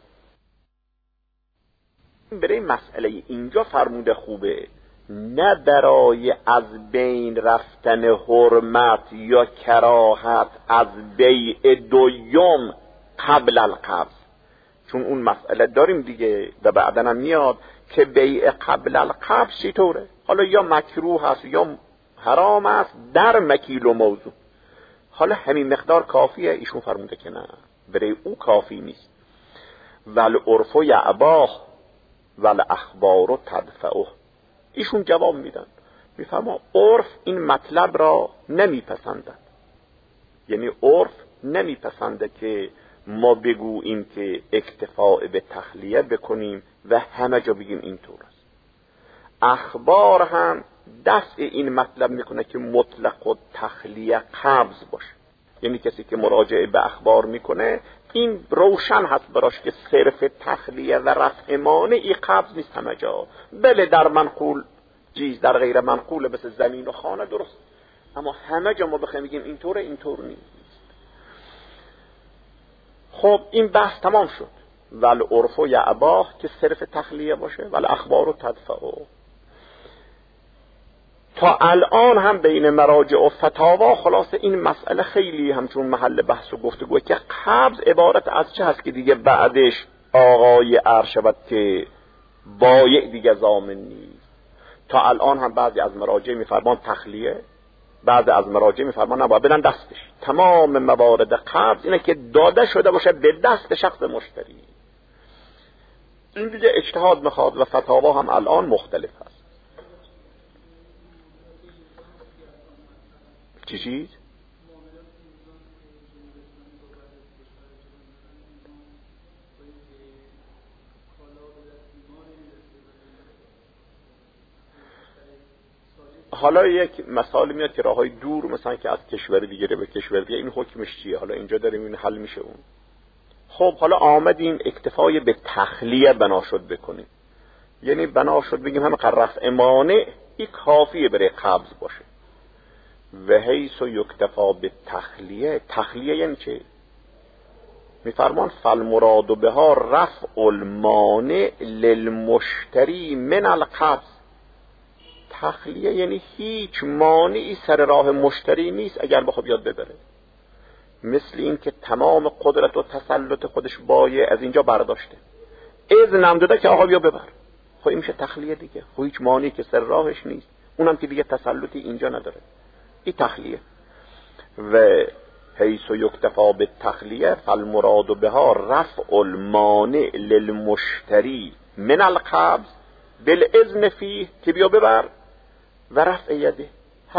Speaker 2: برای مسئله اینجا فرموده خوبه، نه برای از بین رفتن حرمت یا کراهت از بیع دوم قبل القبض، چون اون مسئله داریم دیگه و بعدن هم میاد که بیع قبل القبض چطوره، حالا یا مکروه هست یا حرام است در مکیل و موضوع، حالا همین مقدار کافیه؟ ایشون فرموده که نه، برای او کافی نیست. ول عرف یعباه ول اخبار تدفعه. ایشون جواب میدن، میفرما عرف این مطلب را نمیپسندد، یعنی عرف نمیپسنده که ما بگوییم که اکتفاء به تخلیه بکنیم و همه جا بگیم اینطور است. اخبار هم دفع این مطلب میکنه که مطلق و تخلیه قبض باشه، یعنی کسی که مراجعه به اخبار میکنه این روشن هست براش که صرف تخلیه و رفع مانعی قبض نیست همه جا، بله در منقول چیز در غیر منقول مثل زمین و خانه درست، اما همه جا ما بخوایم بگیم اینطوره اینطور نیست. خب این بحث تمام شد. ول عرف یعباه که صرف تخلیه باشه، ول اخبار و تدفعه. تا الان هم بین مراجع و فتاوا خلاصه این مسئله خیلی همچون محل بحث و گفتگوه که قبض عبارت از چه هست که دیگه بعدش آقای عرش شود که بایع دیگه ضامن نیست. تا الان هم بعضی از مراجع میفرمان تخلیه، بعضی از مراجع میفرمان نباید بدن دستش. تمام موارد قبض اینه که داده شده باشه به دست شخص مشتری. این دیگه اجتهاد میخواد و فتاوا هم الان مختلف هست. چی چیز؟ حالا یک مثال میاد که راههای دور مثلا که از کشور دیگه به کشور دیگه این حکمش چیه؟ حالا اینجا داریم این حل میشه اون. خب حالا آمدیم اکتفای به تخلیه بنا شد بکنیم، یعنی بنا شد بگیم همه رفع مانع این کافیه برای قبض باشه. و حیث یکتفا به تخلیه، تخلیه یعنی چه؟ میفرمان فالمراد بها رفع المانع للمشتری من القبض. تخلیه یعنی هیچ مانعی سر راه مشتری نیست اگر بخواد یاد ببره، مثل این که تمام قدرت و تسلط خودش بایع از اینجا برداشته، اذن هم داده که آقا بیا ببر، خب این میشه تخلیه دیگه، خب هیچ مانعی که سر راهش نیست، اونم که دیگه تسلطی اینجا نداره، این تخلیه. و حیث یکتفا به تخلیه فالمراد بها رفع المانع للمشتری من القبض بالاذن فیه، که بیا ببر، و رفع یده، هر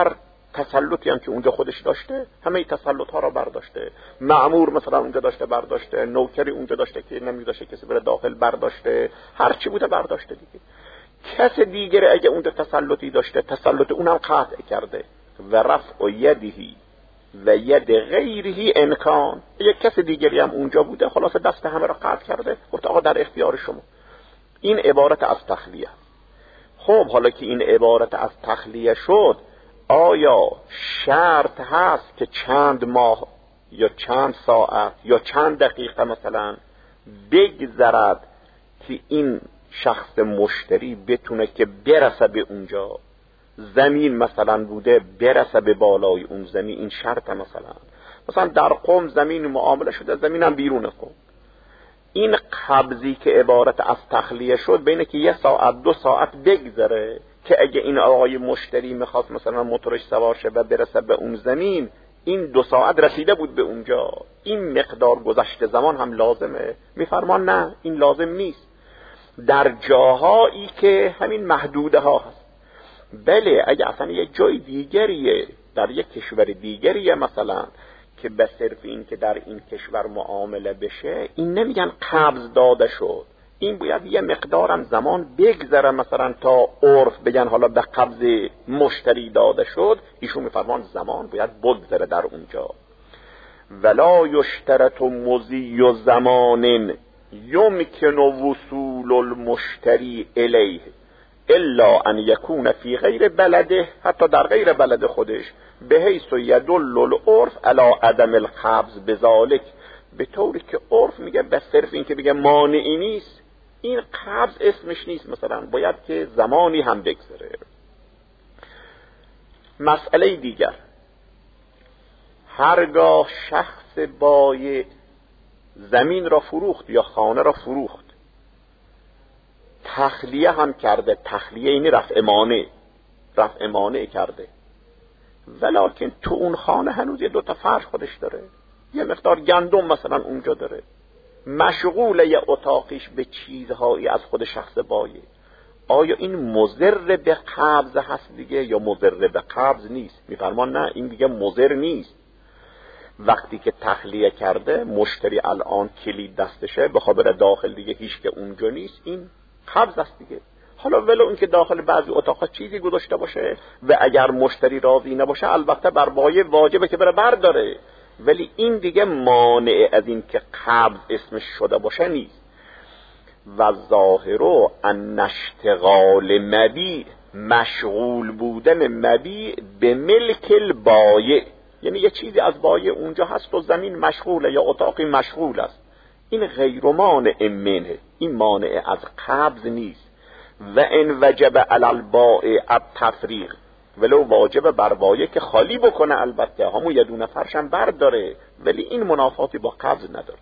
Speaker 2: تسلطی هم که اونجا خودش داشته همه تسلط ها را برداشته. مأمور مثلا اونجا داشته برداشته، نوکری اونجا داشته که نمیذاشه کسی بره داخل برداشته، هر چی بوده برداشته دیگه. کس دیگری اگه اونجا تسلطی داشته تسلط اونم قطع کرده. و رفع یدهی و ید غیره امکان، یک کس دیگری هم اونجا بوده خلاص دست همه را قطع کرده، گفت آقا در اختیار شما. این عبارت از تخلیه. خب حالا که این عبارت از تخلیه شد، آیا شرط هست که چند ماه یا چند ساعت یا چند دقیقه مثلا بگذرد که این شخص مشتری بتونه که برسه به اونجا؟ زمین مثلا بوده برسه به بالای اون زمین، این شرط مثلا مثلا در قم زمین معامله شده، زمینم بیرون قم. این قبضی که عبارت از تخلیه شد بینه که یه ساعت دو ساعت بگذره که اگه این آقای مشتری میخواست مثلا موتورش سوار شه و برسه به اون زمین، این دو ساعت رسیده بود به اونجا. این مقدار گذشته زمان هم لازمه؟ میفرمان نه، این لازم نیست. در جاهایی که همین محدوده ها هست. بله اگه اصلا یه جای دیگریه، در یک کشور دیگریه مثلا، که به صرف این که در این کشور معامله بشه، این نمیگن قبض داده شد، این باید یه مقدارم زمان بگذره مثلا تا عرف بگن حالا به قبض مشتری داده شد. ایشون میفرمان زمان باید بگذره در اونجا. ولا یشترط مضی زمان یمکن وصول المشتری الیه الا ان یکون فی غیر بلده، حتی در غیر بلد خودش، به حیث یدل العرف علی عدم القبض بذالک، به طوری که عرف میگه به صرف این که بگه مانعی نیست، این قبض اسمش نیست، مثلا باید که زمانی هم بگذره. مسئله دیگر، هرگاه شخص بایع زمین را فروخت یا خانه را فروخت، تخلیه هم کرده، تخلیه اینی رفع مانع، رفع مانع کرده، ولیکن تو اون خانه هنوز یه دوتا فرش خودش داره، یه مقدار گندم مثلا اونجا داره، مشغول یه اتاقیش به چیزهایی از خود شخص بایع. آیا این مضر به قبض هست دیگه یا مضر به قبض نیست؟ میفرمان نه، این دیگه مضر نیست. وقتی که تخلیه کرده، مشتری الان کلید دستشه، بخواد بره داخل دیگه هیچ که اونجا نیست، این قبض است دیگه. حالا ولو این که داخل بعضی اتاقا چیزی گذاشته باشه و اگر مشتری راضی نباشه البته بر بایع واجبه که بره برداره، ولی این دیگه مانع از این که قبض اسمش شده باشه نیست. و ظاهرو ان اشتغال مبیع، مشغول بودن مبیع به ملک البایع، یعنی یه چیزی از بایع اونجا هست و زمین مشغوله یا اتاقی مشغول است، این غیر مانع منه، این مانع از قبض نیست. و ان وجب علی البائع التفریق، ولو واجب بر بایع که خالی بکنه، البته همون یه دونه فرشم برداره، ولی این منافاتی با قبض نداره.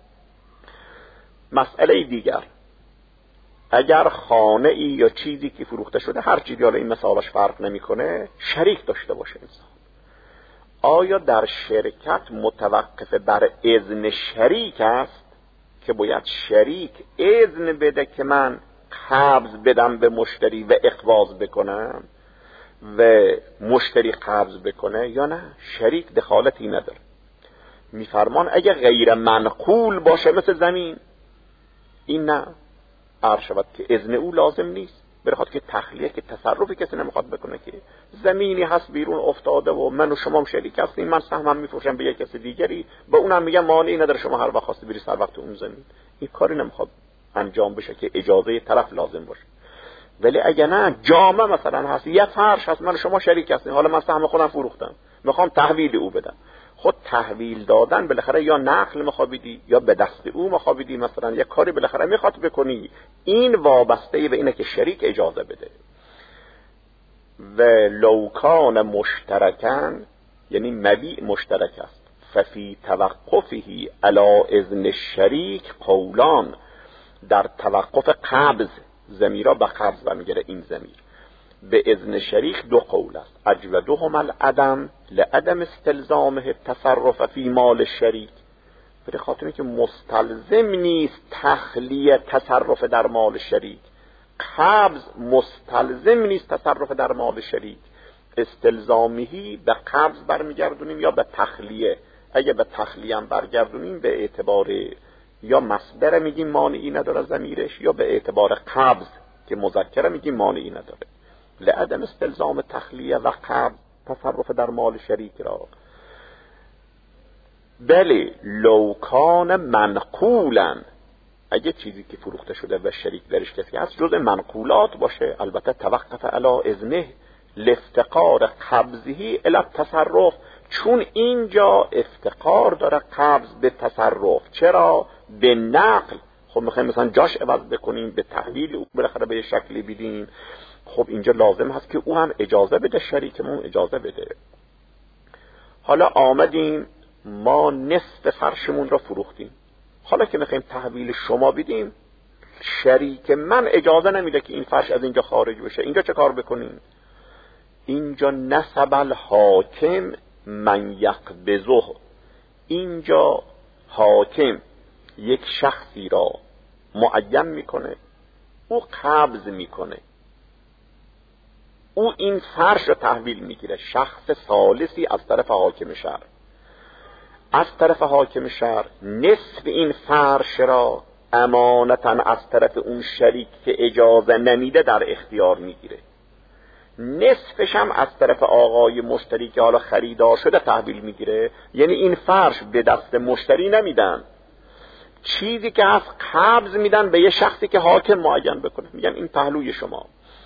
Speaker 2: مسئله دیگر، اگر خانه ای یا چیزی که فروخته شده، هر چیزی، حالا این مثالش فرق نمیکنه، شریک داشته باشه انسان، آیا در شرکت متوقف بر اذن شریک است که باید شریک اذن بده که من قبض بدم به مشتری و اقباض بکنم و مشتری قبض بکنه، یا نه شریک دخالتی نداره؟ میفرمان اگه غیر منقول باشه مثل زمین، این نه، عرض شود که اذن او لازم نیست، بخواد که تخلیه که تصرفی کسی نمیخواد بکنه، که زمینی هست بیرون افتاده و من و شما هم شریک هستیم، من سهمم میفروشم به یک کسی دیگری، به اونم میگم مانعی نداره شما هر وقت خواستی بری سر وقت اون زمین، این کاری نمیخواد انجام بشه که اجازه طرف لازم باشه. ولی اگه نه، جامعه مثلا هست، یه فرش هست، من و شما شریک هستیم، حالا من سهم خودم فروختم، میخوام تحویل او بدم، خود تحویل دادن بالاخره یا نقل مخابیدی یا به دست او مخابیدی، مثلا یه کاری بالاخره میخواد بکنی، این وابسته به اینه که شریک اجازه بده. و لوکان مشترکن، یعنی مبیع مشترک است، ففی توقفه علی اذن الشریک قولان، در توقف قبض، زمیرا به قبض برمیگره این زمیر، به اذن شریک دو قول است، اجودهما العدم لعدم استلزامه التصرف فی مال الشریک، به خاطر اینکه مستلزم نیست تخلیه تصرف در مال شریک، قبض مستلزم نیست تصرف در مال شریک، استلزامیی به قبض برمیگردونیم یا به تخلیه. اگه به تخلیه هم برگردونیم به اعتبار یا مصدر میگیم مانعی نداره ضمیرش، یا به اعتبار قبض که مذکره میگیم مانعی نداره. لعدم استلزام تخلیه و قبض تصرف در مال شریک را. بله لو کان منقولا، اگه چیزی که فروخته شده و شریک درش کسی هست جزء منقولات باشه، البته توقف علی اذنه لافتقار قبضه الی التصرف، چون اینجا افتقار داره قبض به تصرف. چرا؟ به نقل. خب میخوایم مثلا جاش عوض بکنیم، به تحویل او بالاخره به شکلی بدیم، خب اینجا لازم هست که او هم اجازه بده، شریکمون اجازه بده. حالا آمدیم ما نصف فرشمون را فروختیم، حالا که میخوایم تحویل شما بدیم، شریک من اجازه نمیده که این فرش از اینجا خارج بشه. اینجا چه کار بکنیم؟ اینجا نسب الحاکم من یقبضه، اینجا حاکم یک شخصی را معین میکنه، او قبض میکنه، او این فرش را تحویل میگیره. شخص ثالثی از طرف حاکم شهر، از طرف حاکم شهر نصف این فرش را امانتا از طرف اون شریک که اجازه نمیده در اختیار میگیره، نصفش هم از طرف آقای مشتری که حالا خریدار شده تحویل میگیره. یعنی این فرش به دست مشتری نمیدن، چیزی که از قبض میدن به یه شخصی که حاکم معین بکنه، میگن این پهلوی شما.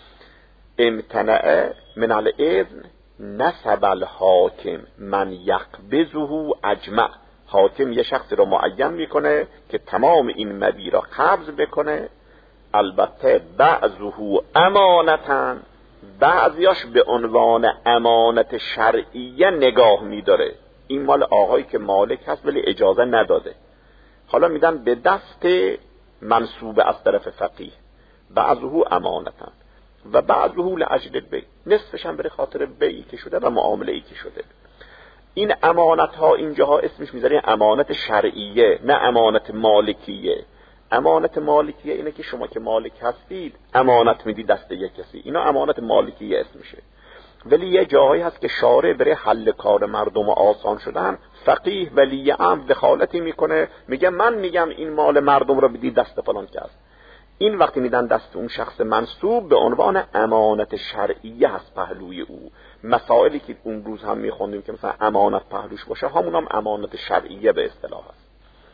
Speaker 2: امتنع من الاذن نسب الحاکم من یقبضه اجمع، حاکم یه شخصی رو معین میکنه که تمام این مبی را قبض بکنه، البته بعضه امانتن، بعضیاش به عنوان امانت شرعیه نگاه میداره، این مال آقایی که مالک هست ولی اجازه نداده، حالا میدن به دست منصوب از طرف فقیه، بعضه امانتن و بعضه لاجل البیع، نصفش هم به خاطر بیعی که شده و معامله ای که شده. این امانت ها اینجاها اسمش میذاریم امانت شرعیه، نه امانت مالکیه. امانت مالکیه اینه که شما که مالک هستید امانت میدید دست یک کسی، اینا امانت مالکیه اسمشه. ولی یه جاهایی هست که شارع برای حل کار مردم آسان شدن، فقیه ولی امر دخالتی میکنه، میگه من میگم این مال مردم رو بدید دست فلان کس، این وقتی میدن دست اون شخص منصوب به عنوان امانت شرعیه هست پهلوی او. مسائلی که اون روز هم میخوندیم که مثلا امانت پهلوش باشه، همون هم امانت شرعیه به اصطلاح هست.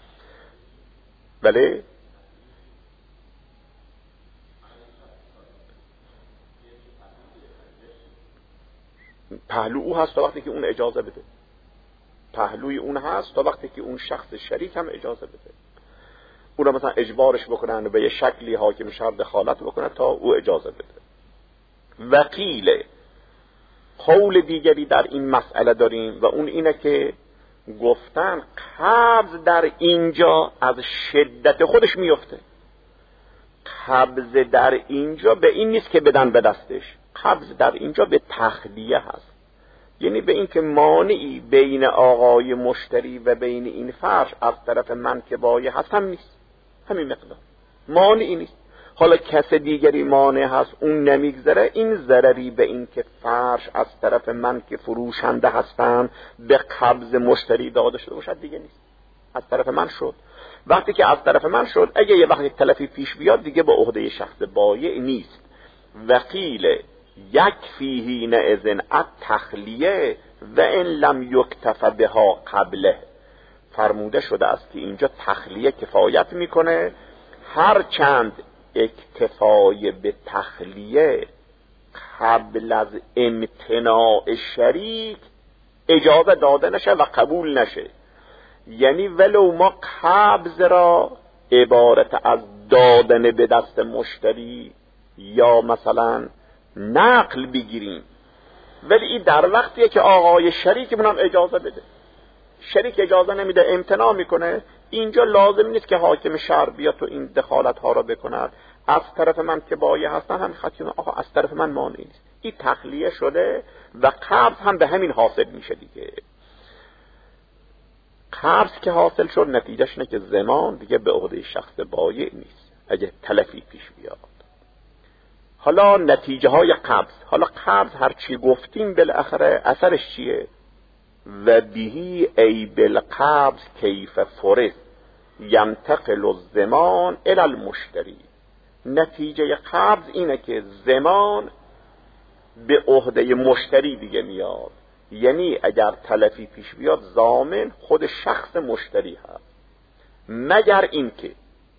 Speaker 2: ولی پهلو او هست تا وقتی که اون اجازه بده، پهلوی اون هست تا وقتی که اون شخص شریک هم اجازه بده. اون رو مثلا اجبارش بکنن به یه شکلی حاکم شهر دخالت بکنه تا او اجازه بده. وقیل قول دیگری در این مسئله داریم و اون اینه که گفتن قبض در اینجا از شدت خودش میفته. قبض در اینجا به این نیست که بدن به دستش، قبض در اینجا به تخلیه هست، یعنی به این که مانعی بین آقای مشتری و بین این فرش از طرف من که بایه هست هم نیست، همین مقدار مانعی نیست. حالا کس دیگری مانع هست اون نمیگذره، این ضرری به این که فرش از طرف من که فروشنده هستن به قبض مشتری داده شده باشد دیگه نیست، از طرف من شد. وقتی که از طرف من شد، اگه یه وقتی تلفی پیش بیاد دیگه به عهده شخص بایع نیست. وقیل یکفی حینئذ التخلیه و ان لم یکتف بها قبله، فرموده شده است که اینجا تخلیه کفایت میکنه، هر چند اکتفای به تخلیه قبل از امتناع شریک اجازه داده نشه و قبول نشه. یعنی ولو ما قبض را عبارت از دادن به دست مشتری یا مثلا نقل بگیریم، ولی این در وقتیه که آقای شریک منم اجازه بده، شریک اجازه نمیده امتناع میکنه، اینجا لازم نیست که حاکم شهر بیاد تو این دخالت ها را بکند. از طرف من که بایع هستن هم خطیون آقا از طرف من مانعی نیست، این تخلیه شده و قبض هم به همین حاصل میشه دیگه. قبض که حاصل شد نتیجهش اینه که زمان دیگه به عهده شخص بایع نیست اگه تلفی پیش بیاد. حالا نتیجه های قبض. حالا قبض هر چی گفتیم بالاخره اثرش چیه؟ و بهی ای بالقبض کیف فرض ینتقل الزمان الی المشتری. نتیجه قبض اینه که زمان به عهده مشتری دیگه میاد. یعنی اگر تلفی پیش بیاد ضامن خود شخص مشتری هست، مگر اینکه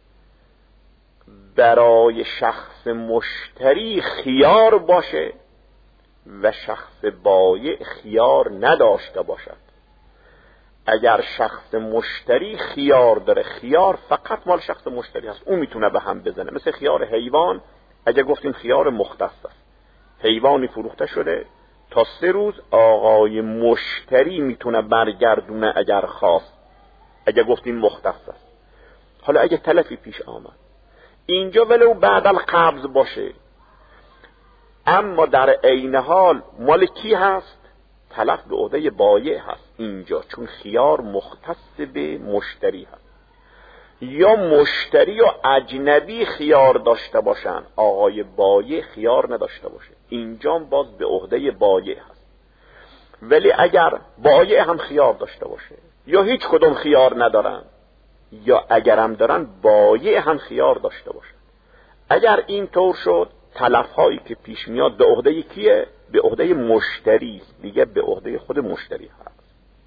Speaker 2: برای شخص مشتری خیار باشه و شخص بایع خیار نداشته باشد. اگر شخص مشتری خیار داره، خیار فقط مال شخص مشتری هست، اون میتونه به هم بزنه. مثل خیار حیوان، اگر گفتیم خیار مختص است، حیوانی فروخته شده تا سه روز آقای مشتری میتونه برگردونه اگر خواست، اگر گفتیم مختص است. حالا اگه تلفی پیش آمد اینجا ولو بعد القبض باشه، اما در عین حال مال کی هست؟ تلف به عهده بایع هست اینجا، چون خیار مختص به مشتری هست. یا مشتری و اجنبی خیار داشته باشن، آقای بایع خیار نداشته باشه، اینجا باز به عهده بایع هست. ولی اگر بایع هم خیار داشته باشه یا هیچ کدوم خیار ندارن، یا اگرم دارن بایع هم خیار داشته باشه، اگر این طور شد تلف هایی که پیش میاد به عهده کیه؟ به عهده مشتری است، دیگه به عهده خود مشتری هست.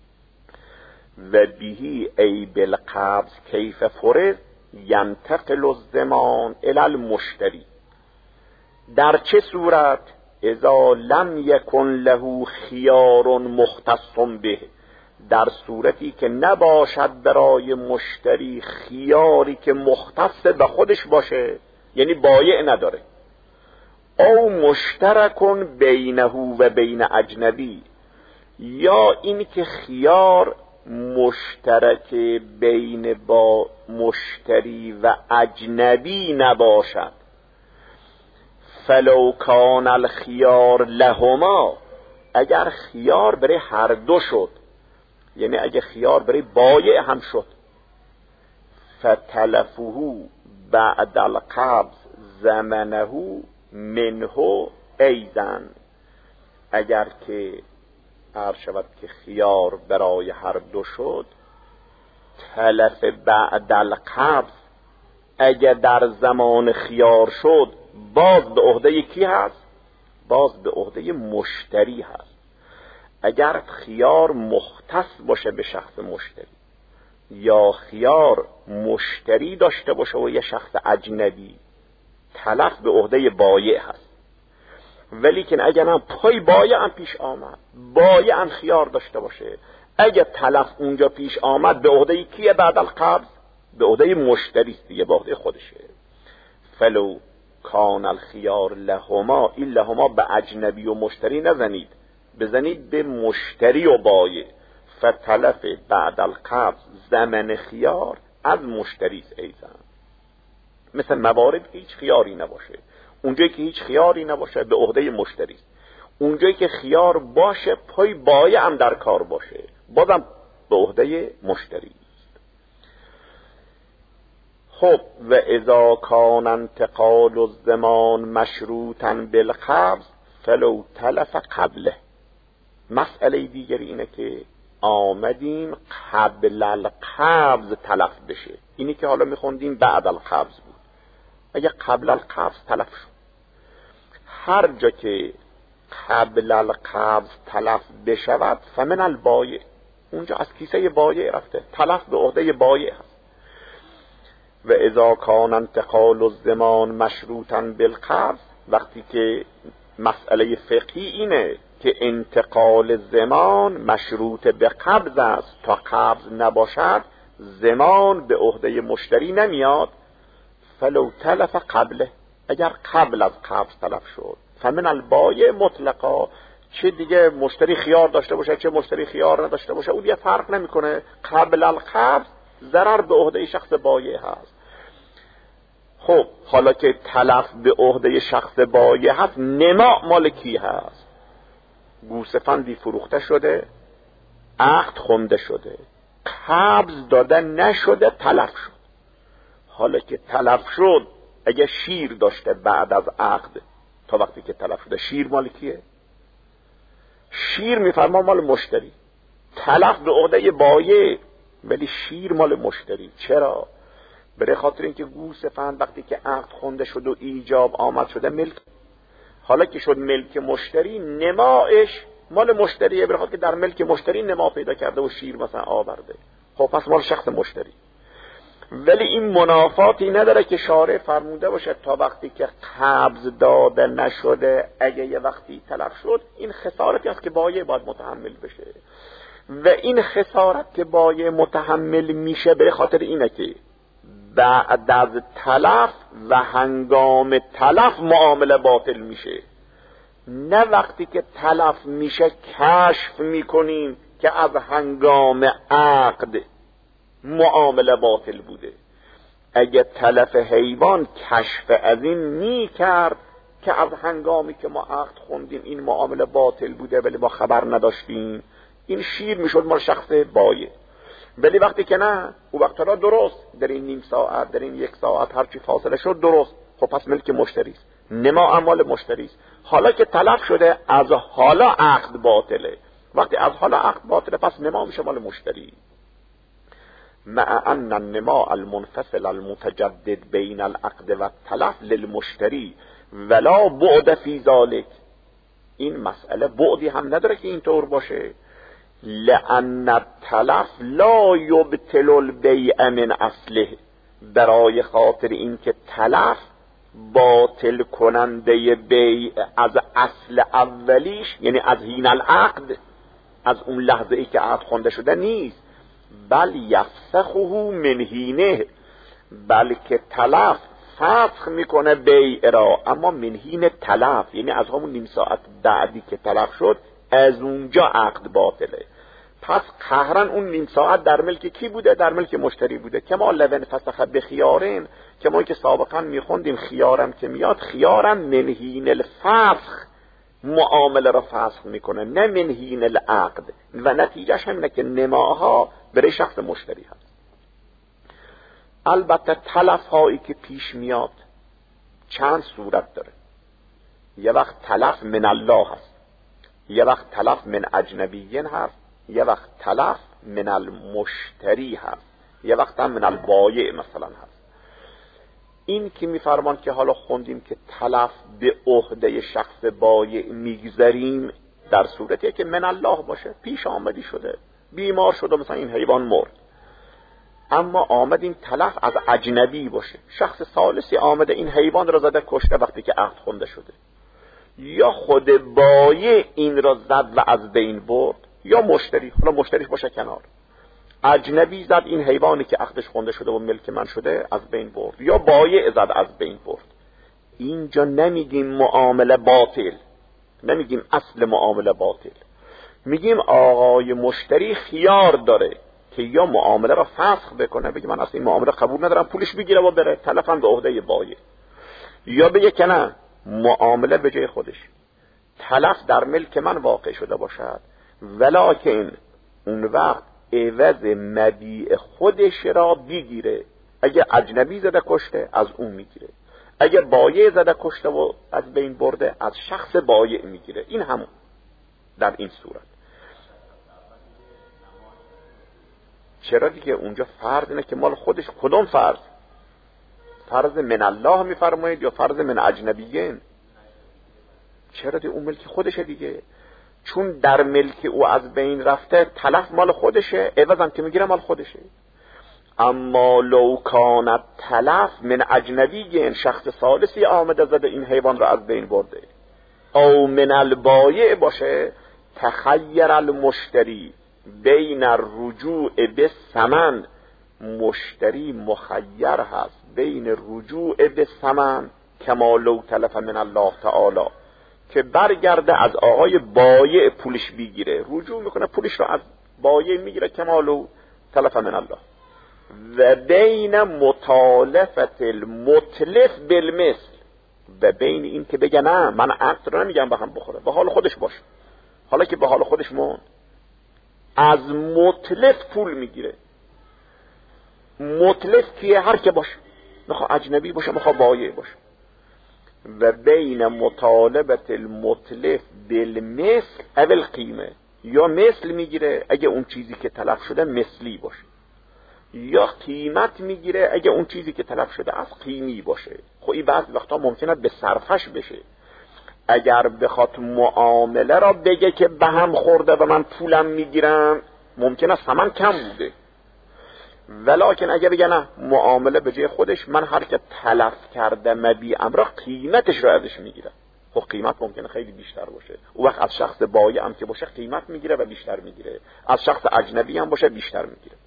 Speaker 2: و بهی ای بالقبض کیف فرض ینتقل الزمان الی المشتری. در چه صورت؟ اذا لم یکن له خیار مختص به، در صورتی که نباشد برای مشتری خیاری که مختص به خودش باشه، یعنی بایع نداره. او مشترکن بینه و بین اجنبی، یا این که خیار مشترک بین با مشتری و اجنبی نباشد. فلو کان الخیار لهما، اگر خیار برای هر دو شد، یعنی اگه خیار برای بایع هم شد، فتلفه بعد القبض زمنه منه ایزن، اگر که عرض شود که خیار برای هر دو شد، تلف بعد القبض اگر در زمان خیار شد باز به عهده کی هست؟ باز به عهده مشتری هست. اگر خیار مختص باشه به شخص مشتری، یا خیار مشتری داشته باشه و یه شخص اجنبی، تلف به عهده بایع هست. ولی که اگر هم پای بایع هم پیش آمد، بایع هم خیار داشته باشه، اگر تلف اونجا پیش آمد به عهده کیه بعد القبض؟ به عهده مشتری است دیگه، به عهده خودشه. فلو کان الخیار لهما، این لهما به اجنبی و مشتری نزنید، بزنید به مشتری و بایع. فتلف بعد القبض زمن خیار از مشتری است ایضا. مثل موارد که هیچ خیاری نباشه، اونجایی که هیچ خیاری نباشه به عهده مشتری است. اونجایی که خیار باشه پای بایع هم در کار باشه، بازم به عهده مشتری است. خب و اذا کان انتقال الزمان مشروطا بالقبض فلو تلف قبله. مسئله دیگر اینه که آمدیم قبل القبض تلف بشه، اینی که حالا میخوندیم بعد القبض بود. اگه قبل القبض تلف شد، هر جا که قبل القبض تلف بشود فمن البایع، اونجا از کیسه بایع رفته، تلف به عهده بایع هست. و اذا کان انتقال الزمان مشروطا بالقبض، وقتی که مسئله فقهی اینه که انتقال زمان مشروط به قبض است، تا قبض نباشد زمان به عهده مشتری نمیاد. فلو تلف قبله، اگر قبل از قبض تلف شد فمن البایع مطلقا، چه دیگه مشتری خیار داشته باشه چه مشتری خیار نداشته باشه، اون دیگه فرق نمیکنه. قبل القبض ضرر به عهده شخص بایع هست. خب حالا که تلف به عهده شخص بایع هست، نما مال کی هست؟ گوسفندی فروخته شده، عقد خونده شده، قبض داده نشده، تلف شد. حالا که تلف شد، اگه شیر داشته بعد از عقد تا وقتی که تلف شده. شیر مال کیه؟ شیر میفرما مال مشتری، تلف به عهده بایع، ولی شیر مال مشتری. چرا؟ برای خاطر اینکه گوسفند وقتی که عقد خونده شد و ایجاب آمد شده ملک، حالا که شد ملک مشتری، نمایش مال مشتریه، برای خاطر که در ملک مشتری نما پیدا کرده و شیر مثلا آورده، خب پس مال شخص مشتری. ولی این منافاتی نداره که شارع فرموده باشه تا وقتی که قبض داده نشده اگه یه وقتی تلف شد، این خسارتی است که بایع باید متحمل بشه. و این خسارت که بایع متحمل میشه به خاطر اینه که بعد از تلف و هنگام تلف معامله باطل میشه، نه وقتی که تلف میشه کشف میکنیم که از هنگام عقد معامله باطل بوده. اگه تلف حیوان کشف از این می کرد که از هنگامی که ما عقد خوندیم این معامله باطل بوده ولی ما خبر نداشتیم، این شیر میشد مال شخص بایع. ولی وقتی که نه، او وقت را درست در این نیم ساعت، در این یک ساعت هرچی فاصله شد درست، خب پس ملک مشتری است، نما اموال مشتری است. حالا که تلف شده از حالا عقد باطله، وقتی از حالا عقد باطله پس نما میشه مال مشتری. مع ان النما المنفصل المتجدد بین العقد و التلف للمشتری ولا بعد فی ذلك. این مسئله بعدی هم نداره که اینطور باشه، لأن التلف لا یبطل البیع من اصله، برای خاطر این که تلف باطل کننده بیع از اصل اولیش، یعنی از حین العقد، از اون لحظه ای که عقد خونده شده نیست، بل یفسخه من حینه، بلکه تلف فسخ میکنه بیع را، اما من حین تلف، یعنی از همون نیم ساعت بعدی که تلف شد از اونجا عقد باطله. پس قهرن اون نیم ساعت در ملک کی بوده؟ در ملک مشتری بوده. که ما لون فسخ بخیارین، که ما که سابقا میخوندیم خیارم که میاد، خیارم من حین الفسخ معامله را فسخ میکنه، نه من حین العقد، و نتیجهش همینه که نماها برای شخص مشتری هست. البته تلف هایی که پیش میاد چند صورت داره. یه وقت تلف من الله هست، یه وقت تلف من اجنبیین هست، یه وقت تلف من المشتری هست، یه وقت هم من البایع مثلا هست. این که میفرمان که حالا خوندیم که تلف به عهده شخص بایع میگذاریم در صورتی که من الله باشه، پیش آمدی شده، بیمار شده مثلا این حیوان مرد، اما آمد این تلف از اجنبی باشه، شخص ثالثی آمده این حیوان را زده کشته وقتی که عقد خونده شده، یا خود بایع این را زد و از بین برد، یا مشتری، حالا مشتریش باشه کنار، اجنبی زد این حیوانی که عقدش خونده شده و ملک من شده از بین برد، یا بایع زد از بین برد. اینجا نمیگیم معامله باطل، نمیگیم اصل معامله باطل، میگیم آقای مشتری خیار داره که یا معامله را فسخ بکنه، بگه من اصلا این معامله قبول ندارم، پولش بگیره و بره، تلفم به عهده بایع، یا بگه که نه، معامله به جای خودش، تلف در ملک من واقع شده باشد، ولکن اون وقت عوض مبیع خودش را بگیره. اگه اجنبی زده کشته از اون میگیره، اگه بایع زده کشته و از بین برده از شخص بایع میگیره. این همون در این صورت. چرا دیگه اونجا فرض اینه که مال خودش. کدوم فرض؟ فرض من الله میفرمایید یا فرض من اجنبیین؟ چرا دیگه اون ملک خودشه دیگه، چون در ملک او از بین رفته تلف مال خودشه، عوضم که میگیره مال خودشه. اما لو کانت تلف من اجنبی، شخص ثالثی آمده زده این حیوان را از بین برده، او من البایع باشه، تخیر المشتری بین الرجوع به ثمن، مشتری مخیر هست بین رجوع به ثمن کما لو تلف من الله تعالی، که برگرده از آقای بایع پولش بگیره، رجوع میکنه پولش رو از بایع میگیره کما لو تلف من الله، و بین مطالفت المتلف بالمثل، و بین این که بگه نه من عقد رو نمیگم به هم بخوره، به حال خودش باشه، حالا که به حال خودش مون از متلف پول میگیره. متلف کیه؟ هر که باشه، میخواه اجنبی باشه، میخواه بایع باشه. و بین مطالبت المتلف بالمثل او القیمه، یا مثل میگیره اگه اون چیزی که طلب شده مثلی باشه، یا قیمت میگیره اگه اون چیزی که طلب شده از قیمی باشه. خب این بعضی وقتا ممکنه به صرفش بشه. اگر بخواد معامله را بگه که به هم خورده و من پولم میگیرم، ممکنه ثمن کم بوده، ولکن اگه بگه نه، معامله به جای خودش، من هر که تلف کرده مبیعم را قیمتش را ازش میگیرم. خب قیمت ممکنه خیلی بیشتر باشه. اون وقت از شخص بایع هم که باشه قیمت میگیره و بیشتر میگیره، از شخص اجنبی هم باشه بیشتر میگیره.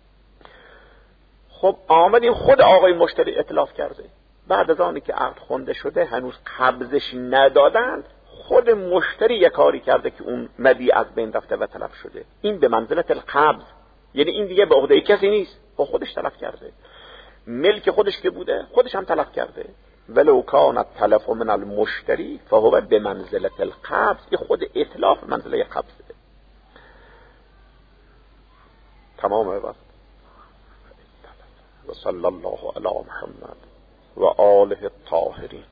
Speaker 2: خب آمدیم خود آقای مشتری اتلاف کرده، بعد از آنی که عقد خونده شده هنوز قبضش ندادند، خود مشتری یک کاری کرده که اون مبیع از بین رفته و تلف شده. این به منزلت القبض، یعنی این دیگه به عهده کسی نیست، با خودش تلف کرده. ملک خودش که بوده خودش هم تلف کرده. ولو کان التلف من المشتری فهو به منزلت القبض، این خود اتلاف منزله قبضه. تمام وقت. و صلی الله علی محمد و آله الطاهرین.